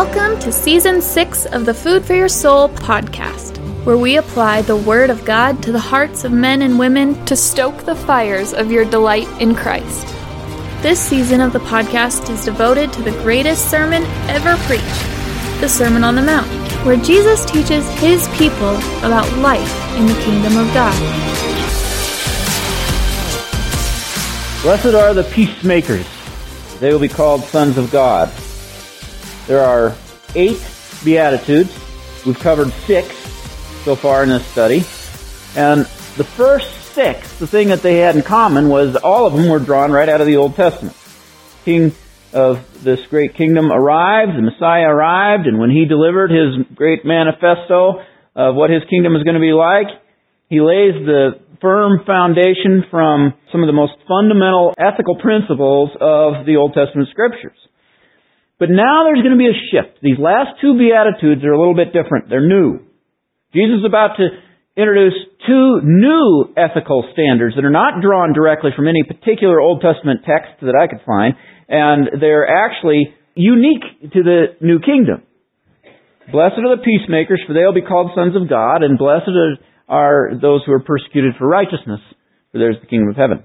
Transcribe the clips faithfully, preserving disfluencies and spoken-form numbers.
Welcome to Season six of the Food for Your Soul podcast, where we apply the Word of God to the hearts of men and women to stoke the fires of your delight in Christ. This season of the podcast is devoted to the greatest sermon ever preached, the Sermon on the Mount, where Jesus teaches His people about life in the kingdom of God. Blessed are the peacemakers. They will be called sons of God. There are eight Beatitudes. We've covered six so far in this study. And the first six, the thing that they had in common was all of them were drawn right out of the Old Testament. King of this great kingdom arrived, the Messiah arrived, and when He delivered His great manifesto of what His kingdom is going to be like, He lays the firm foundation from some of the most fundamental ethical principles of the Old Testament Scriptures. But now there's going to be a shift. These last two Beatitudes are a little bit different. They're new. Jesus is about to introduce two new ethical standards that are not drawn directly from any particular Old Testament text that I could find, and they're actually unique to the new kingdom. Blessed are the peacemakers, for they will be called sons of God, and blessed are those who are persecuted for righteousness, for theirs is the kingdom of heaven.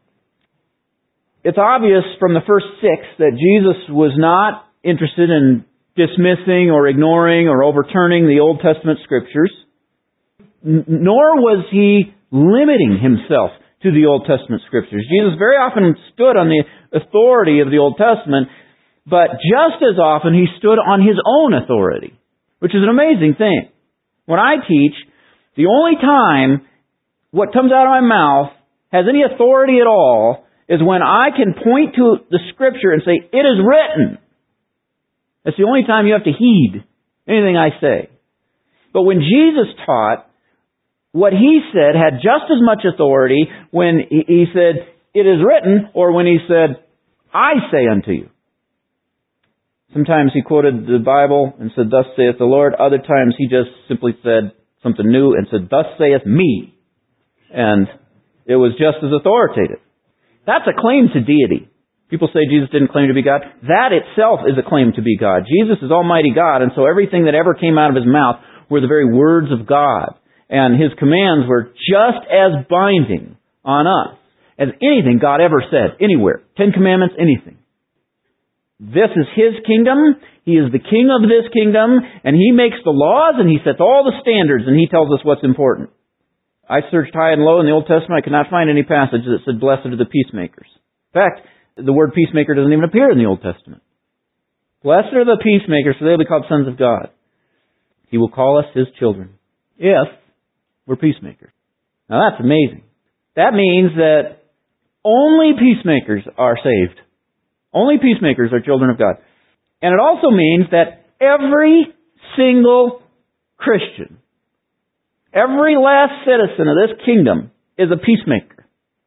It's obvious from the first six that Jesus was not interested in dismissing or ignoring or overturning the Old Testament Scriptures, n- nor was He limiting Himself to the Old Testament Scriptures. Jesus very often stood on the authority of the Old Testament, but just as often He stood on His own authority, which is an amazing thing. When I teach, the only time what comes out of my mouth has any authority at all is when I can point to the Scripture and say, it is written. That's the only time you have to heed anything I say. But when Jesus taught, what He said had just as much authority when He said, it is written, or when He said, I say unto you. Sometimes He quoted the Bible and said, thus saith the Lord. Other times He just simply said something new and said, thus saith me. And it was just as authoritative. That's a claim to deity. People say Jesus didn't claim to be God. That itself is a claim to be God. Jesus is Almighty God, and so everything that ever came out of His mouth were the very words of God. And His commands were just as binding on us as anything God ever said, anywhere. Ten Commandments, anything. This is His kingdom. He is the king of this kingdom, and He makes the laws, and He sets all the standards, and He tells us what's important. I searched high and low in the Old Testament. I could not find any passage that said, blessed are the peacemakers. In fact, the word peacemaker doesn't even appear in the Old Testament. Blessed are the peacemakers, for they will be called sons of God. He will call us His children, if we're peacemakers. Now that's amazing. That means that only peacemakers are saved. Only peacemakers are children of God. And it also means that every single Christian, every last citizen of this kingdom is a peacemaker.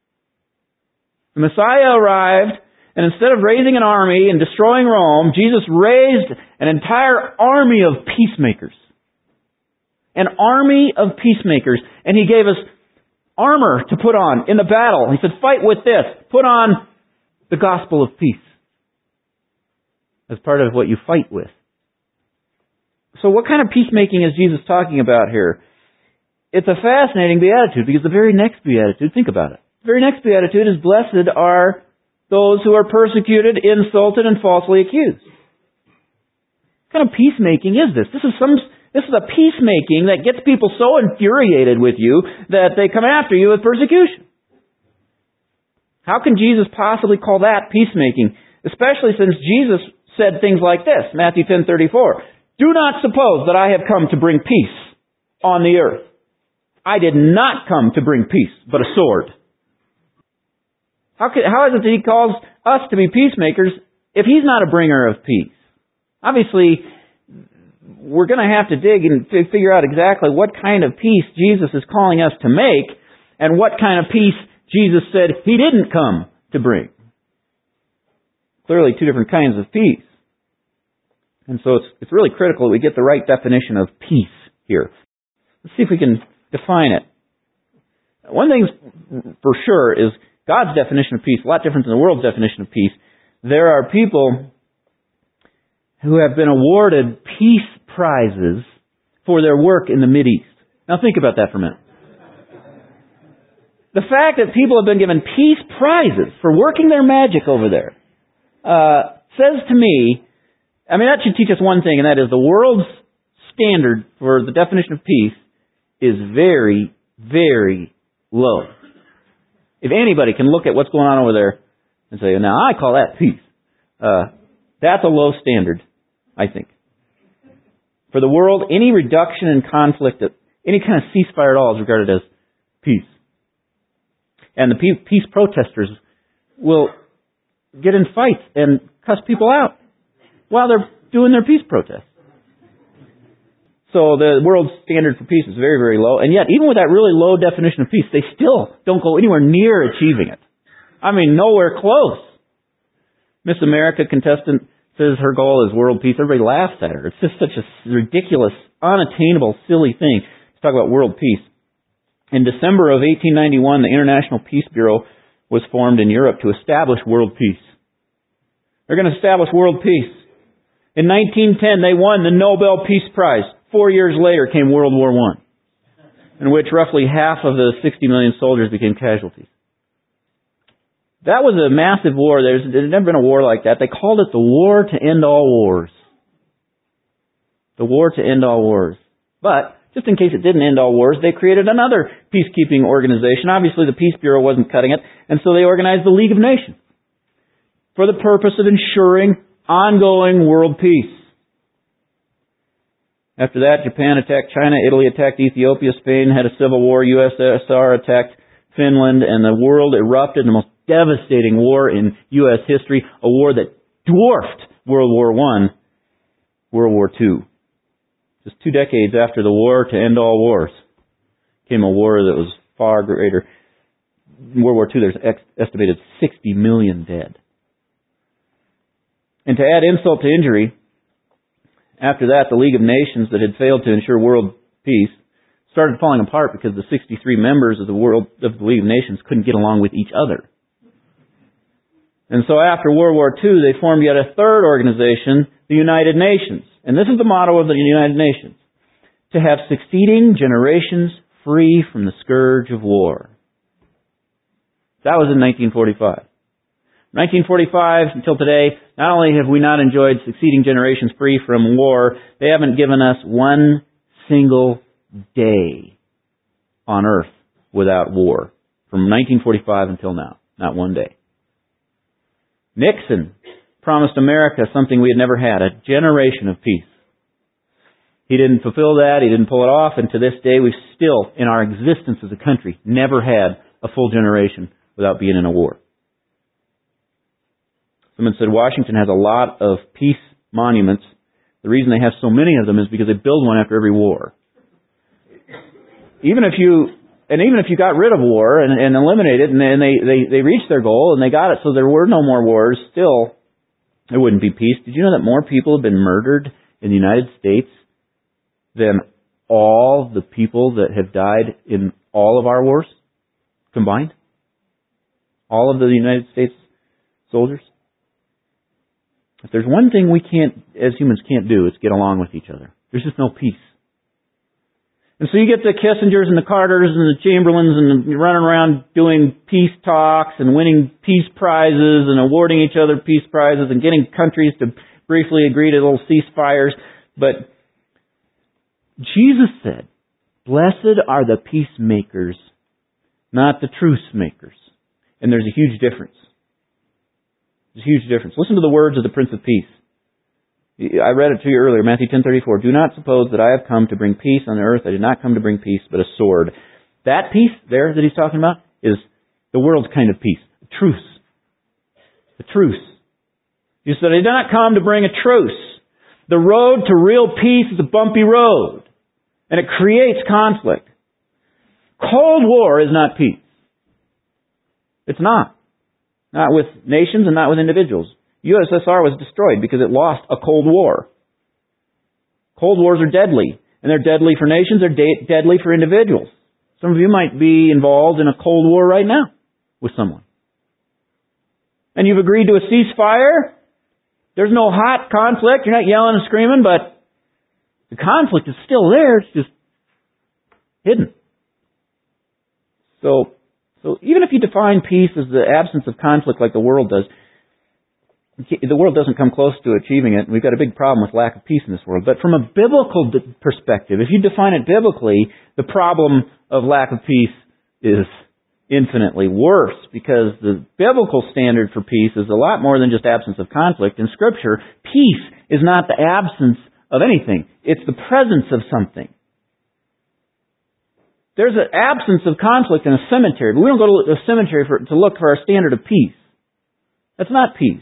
The Messiah arrived, and instead of raising an army and destroying Rome, Jesus raised an entire army of peacemakers. An army of peacemakers. And He gave us armor to put on in the battle. He said, fight with this. Put on the gospel of peace as part of what you fight with. So what kind of peacemaking is Jesus talking about here? It's a fascinating beatitude, because the very next beatitude, think about it. The very next beatitude is, blessed are those who are persecuted, insulted, and falsely accused. What kind of peacemaking is this? This is some, this is a peacemaking that gets people so infuriated with you that they come after you with persecution. How can Jesus possibly call that peacemaking? Especially since Jesus said things like this, Matthew ten thirty-four. Do not suppose that I have come to bring peace on the earth. I did not come to bring peace, but a sword. How, can, how is it that He calls us to be peacemakers if He's not a bringer of peace? Obviously, we're going to have to dig and f- figure out exactly what kind of peace Jesus is calling us to make, and what kind of peace Jesus said He didn't come to bring. Clearly two different kinds of peace. And so it's, it's really critical that we get the right definition of peace here. Let's see if we can define it. One thing for sure is God's definition of peace, a lot different than the world's definition of peace. There are people who have been awarded peace prizes for their work in the Mideast. Now think about that for a minute. The fact that people have been given peace prizes for working their magic over there uh, says to me, I mean, that should teach us one thing, and that is the world's standard for the definition of peace is very, very low. If anybody can look at what's going on over there and say, now I call that peace, uh, that's a low standard, I think. For the world, any reduction in conflict, any kind of ceasefire at all is regarded as peace. And the peace protesters will get in fights and cuss people out while they're doing their peace protest. So the world's standard for peace is very, very low. And yet, even with that really low definition of peace, they still don't go anywhere near achieving it. I mean, nowhere close. Miss America contestant says her goal is world peace. Everybody laughs at her. It's just such a ridiculous, unattainable, silly thing to talk about world peace. In December of eighteen ninety-one, the International Peace Bureau was formed in Europe to establish world peace. They're going to establish world peace. In nineteen ten, they won the Nobel Peace Prize. Four years later came World War One, in which roughly half of the sixty million soldiers became casualties. That was a massive war. There's, there's never been a war like that. They called it the War to End All Wars. The War to End All Wars. But, just in case it didn't end all wars, they created another peacekeeping organization. Obviously, the Peace Bureau wasn't cutting it, and so they organized the League of Nations for the purpose of ensuring ongoing world peace. After that, Japan attacked China, Italy attacked Ethiopia, Spain had a civil war, U S S R attacked Finland, and the world erupted in the most devastating war in U S history, a war that dwarfed World War One, World War Two. Just two decades after the war to end all wars came a war that was far greater. In World War Two, there's ex- estimated sixty million dead. And to add insult to injury, after that, the League of Nations that had failed to ensure world peace started falling apart because the sixty-three members of the world of the League of Nations couldn't get along with each other. And so after World War Two, they formed yet a third organization, the United Nations. And this is the motto of the United Nations: to have succeeding generations free from the scourge of war. That was in nineteen forty-five. nineteen forty-five until today, not only have we not enjoyed succeeding generations free from war, they haven't given us one single day on earth without war. From nineteen forty-five until now. Not one day. Nixon promised America something we had never had, a generation of peace. He didn't fulfill that, he didn't pull it off, and to this day we've still, in our existence as a country, never had a full generation without being in a war. Someone said Washington has a lot of peace monuments. The reason they have so many of them is because they build one after every war. Even if you, and even if you got rid of war and, and eliminated it, and, and they, they, they reached their goal and they got it so there were no more wars, still there wouldn't be peace. Did you know that more people have been murdered in the United States than all the people that have died in all of our wars combined? All of the United States soldiers? If there's one thing we can't, as humans can't do, it's get along with each other. There's just no peace. And so you get the Kissingers and the Carters and the Chamberlains and you're running around doing peace talks and winning peace prizes and awarding each other peace prizes and getting countries to briefly agree to little ceasefires. But Jesus said, "Blessed are the peacemakers, not the truce makers." And there's a huge difference. There's a huge difference. Listen to the words of the Prince of Peace. I read it to you earlier, Matthew ten thirty-four. "Do not suppose that I have come to bring peace on the earth. I did not come to bring peace, but a sword." That peace there that he's talking about is the world's kind of peace. A truce. A truce. He said, "I did not come to bring a truce." The road to real peace is a bumpy road. And it creates conflict. Cold war is not peace. It's not. Not with nations and not with individuals. U S S R was destroyed because it lost a Cold War. Cold wars are deadly. And they're deadly for nations, they're de- deadly for individuals. Some of you might be involved in a Cold War right now with someone. And you've agreed to a ceasefire, There's no hot conflict. You're not yelling and screaming, but the conflict is still there. It's just hidden. So, so even if you define peace as the absence of conflict like the world does, the world doesn't come close to achieving it. We've got a big problem with lack of peace in this world. But from a biblical perspective, if you define it biblically, the problem of lack of peace is infinitely worse, because the biblical standard for peace is a lot more than just absence of conflict. In Scripture, peace is not the absence of anything. It's the presence of something. There's an absence of conflict in a cemetery, but we don't go to a cemetery for, to look for our standard of peace. That's not peace.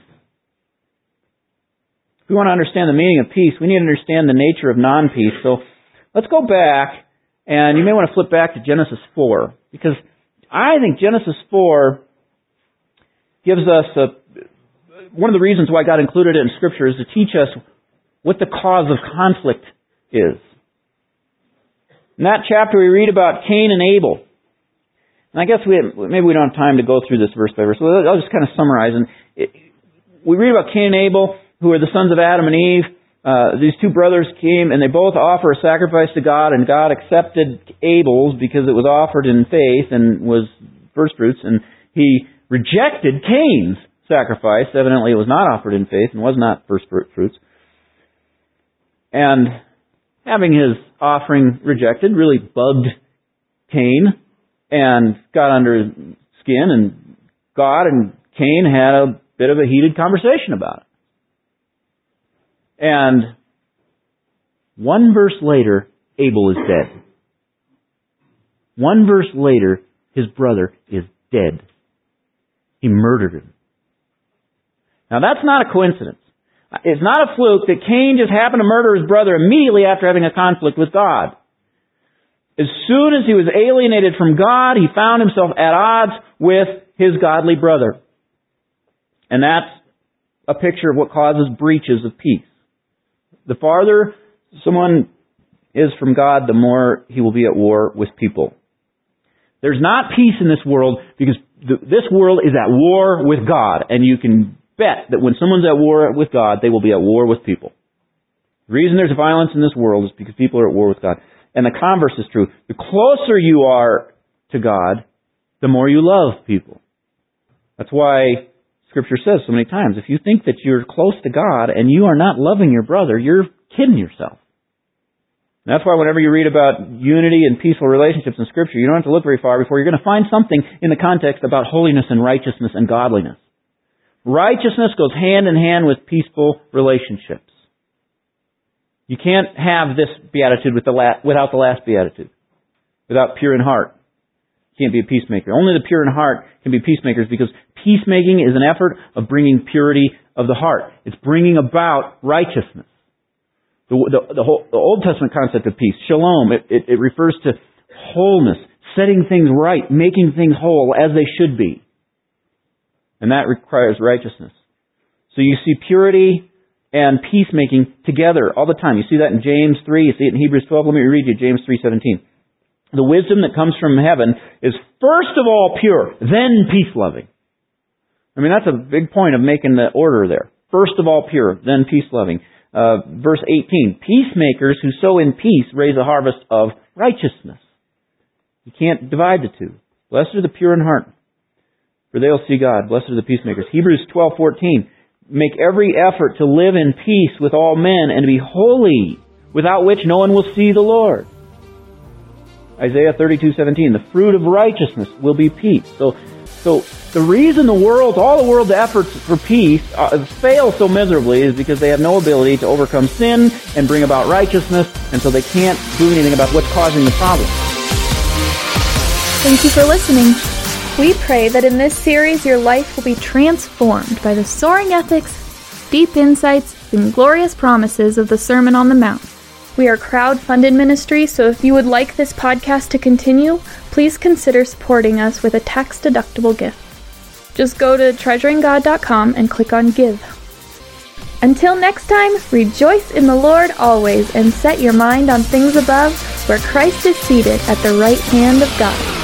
If we want to understand the meaning of peace, we need to understand the nature of non-peace. So let's go back, and you may want to flip back to Genesis four, because I think Genesis four gives us a, one of the reasons why God included it in Scripture is to teach us what the cause of conflict is. In that chapter, we read about Cain and Abel. And I guess we maybe we don't have time to go through this verse by verse. So I'll just kind of summarize. And it, we read about Cain and Abel, who are the sons of Adam and Eve. Uh, these two brothers came, and they both offer a sacrifice to God, and God accepted Abel's because it was offered in faith and was first fruits, and He rejected Cain's sacrifice. Evidently, it was not offered in faith and was not first fruits. And having his offering rejected really bugged Cain and got under his skin, and God and Cain had a bit of a heated conversation about it. And one verse later, Abel is dead. One verse later, his brother is dead. He murdered him. Now that's not a coincidence. It's not a fluke that Cain just happened to murder his brother immediately after having a conflict with God. As soon as he was alienated from God, he found himself at odds with his godly brother. And that's a picture of what causes breaches of peace. The farther someone is from God, the more he will be at war with people. There's not peace in this world because this world is at war with God. And you can bet that when someone's at war with God, they will be at war with people. The reason there's violence in this world is because people are at war with God. And the converse is true. The closer you are to God, the more you love people. That's why Scripture says so many times, if you think that you're close to God and you are not loving your brother, you're kidding yourself. And that's why whenever you read about unity and peaceful relationships in Scripture, you don't have to look very far before you're going to find something in the context about holiness and righteousness and godliness. Righteousness goes hand in hand with peaceful relationships. You can't have this beatitude with the la- without the last beatitude, without pure in heart. You can't be a peacemaker. Only the pure in heart can be peacemakers, because peacemaking is an effort of bringing purity of the heart. It's bringing about righteousness. The, the, the, whole, the Old Testament concept of peace, shalom, it, it, it refers to wholeness, setting things right, making things whole as they should be. And that requires righteousness. So you see purity and peacemaking together all the time. You see that in James three, you see it in Hebrews twelve. Let me read you James three seventeen. The wisdom that comes from heaven is first of all pure, then peace-loving. I mean, that's a big point of making the order there. First of all pure, then peace-loving. Uh, verse eighteen, peacemakers who sow in peace raise a harvest of righteousness. You can't divide the two. Blessed are the pure in heart, for they will see God. Blessed are the peacemakers. Hebrews twelve fourteen, make every effort to live in peace with all men and to be holy, without which no one will see the Lord. Isaiah thirty-two seventeen, the fruit of righteousness will be peace. So, so the reason the world, all the world's efforts for peace uh, fail so miserably is because they have no ability to overcome sin and bring about righteousness, and so they can't do anything about what's causing the problem. Thank you for listening. We pray that in this series your life will be transformed by the soaring ethics, deep insights, and glorious promises of the Sermon on the Mount. We are a crowd-funded ministry, so if you would like this podcast to continue, please consider supporting us with a tax-deductible gift. Just go to treasuring god dot com and click on Give. Until next time, rejoice in the Lord always and set your mind on things above, where Christ is seated at the right hand of God.